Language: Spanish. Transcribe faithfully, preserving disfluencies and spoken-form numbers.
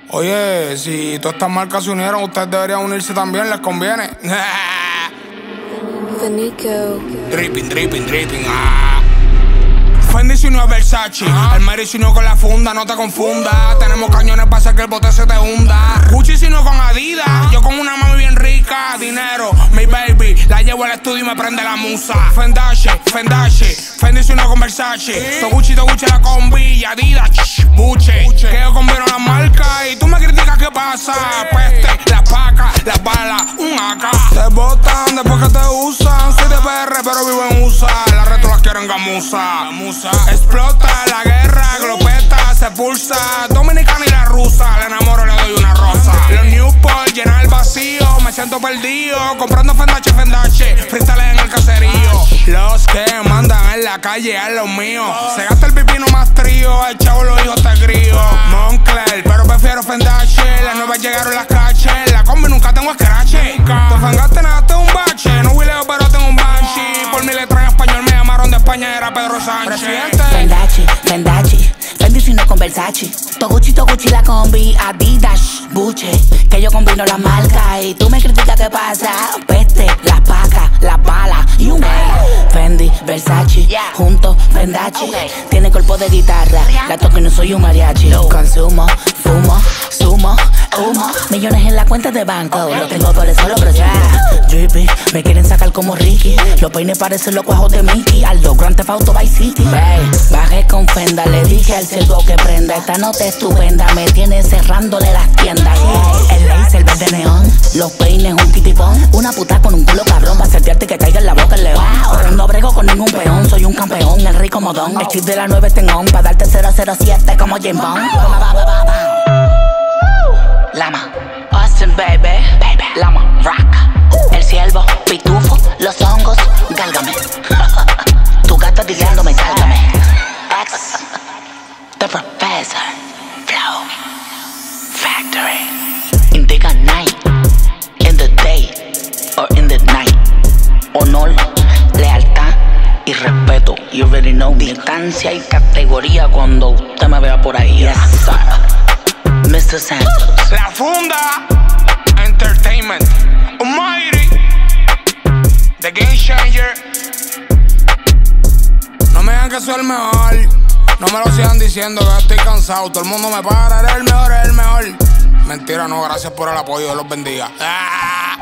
Oye, si todas estas marcas se unieron, ustedes deberían unirse también, les conviene. The Nico. Dripping, dripping, dripping. Ah. Fendi se unió a Versace, ah. El Mary se unió con la funda, no te confundas. Tenemos cañones para hacer que el bote se te hunda. Gucci se unió con Adidas, ah. Yo con una mami bien rica. Dinero, mi baby, la llevo al estudio y me prende la musa. Fendache, Fendache, Fendi se unió con Versace, ¿sí? To Gucci, to Gucci la combi y Adidas, shh, Buche, Buche. Que yo combino las marcas y tú me criticas, ¿qué pasa? Peste, las pacas, las balas, un A K. Te botan después que te usan. Soy de P R pero vivo en U S A. Las retos las quieren gamusa. Explota la guerra, glopeta, se pulsa. Dominicana y la rusa, le enamoro, le doy una rosa. Los Newport llenan el vacío, me siento perdido. Comprando Fendache, Fendache, freestyle en el caserío. Los que mandan en la calle a los míos. Se gasta el pipino más trío, el chavo los hijos te crío. Moncler, pero prefiero Fendache. Las nuevas llegaron las caches, la combi nunca tengo escrache. Te fangaste, nada, un bache. No huileo, pero tengo un banshee. Por mi letra en español me llamaron de España, era Pedro Sánchez. Fendache, Fendache, Fendi si no con Versace. To Gucci, to Gucci la combi, Adidas, Buche. Que yo combino las marcas y tú me criticas, ¿qué pasa? Peste, las pacas, las balas y un Fendi, Versace, yeah. Juntos, Fendache, okay. Tiene cuerpo de guitarra, la toco y no soy un mariachi. No. Consumo, fumo, sumo, humo. Millones en la cuenta de banco, okay. Lo tengo por eso lo protejo. Drippy, me quieren sacar como Ricky. Los peines parecen los cuajos de Mickey. Aldo, Grand Theft Auto, Vice City. Hey, bajé con Fenda, le dije al cerdo que prenda. Esta nota estupenda, me tiene cerrándole las tiendas. Hey, el laser verde neón, los peines un kitipón. Una puta con un culo cabrón, pa' sentirte que caiga en la boca el león. Wow. No brego con ningún peón, soy un campeón, el rico modón. El chip de la nueve tengón, pa' darte cero cero siete como James Bond. Lama, Austin baby, baby. Lama, rock, el ciervo, pitufo, los hongos, gálgame. Tu gato diciéndome sálgame. X, the professor, flow, factory. Indica night, in the day, or in the night. Honor, lealtad y respeto. You already know. Distancia y categoría cuando usted me vea por ahí. Yes, sir. mister Santos. La Funda Entertainment, Almighty, The Game Changer. No me digan que soy el mejor. No me lo sigan diciendo que estoy cansado. Todo el mundo me para, eres el mejor, eres el mejor. Mentira, no, gracias por el apoyo, Dios los bendiga. ¡Ah!